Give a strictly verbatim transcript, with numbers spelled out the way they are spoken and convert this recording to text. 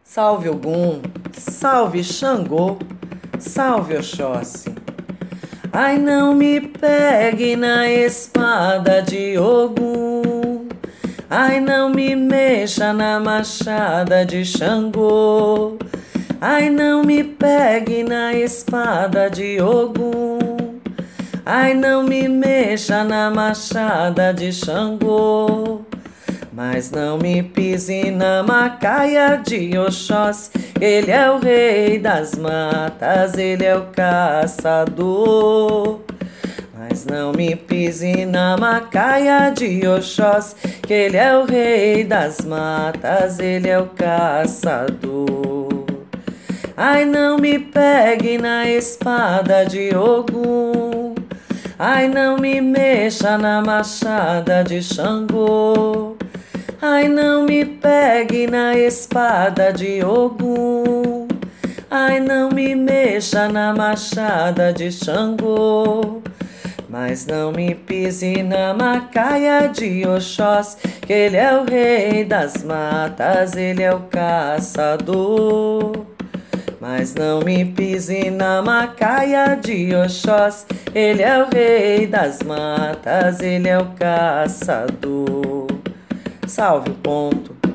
Salve Ogum, salve Xangô, salve Oxóssi. Ai, não me pegue na espada de Ogum. Ai, não me mexa na machada de Xangô. Ai, não me pegue na espada de Ogum. Ai, não me mexa na machada de Xangô. Mas não me pise na macaia de Oxóssi. Ele é o rei das matas, ele é o caçador. Mas não me pise na macaia de Oxóssi, que ele é o rei das matas, ele é o caçador. Ai, não me pegue na espada de Ogum. Ai, não me mexa na machada de Xangô. Ai, não me pegue na espada de Ogum. Ai, não me mexa na machada de Xangô. Mas não me pise na macaia de Oxóssi, que ele é o rei das matas, ele é o caçador. Mas não me pise na macaia de Oxóssi, ele é o rei das matas, ele é o caçador. Salve o ponto.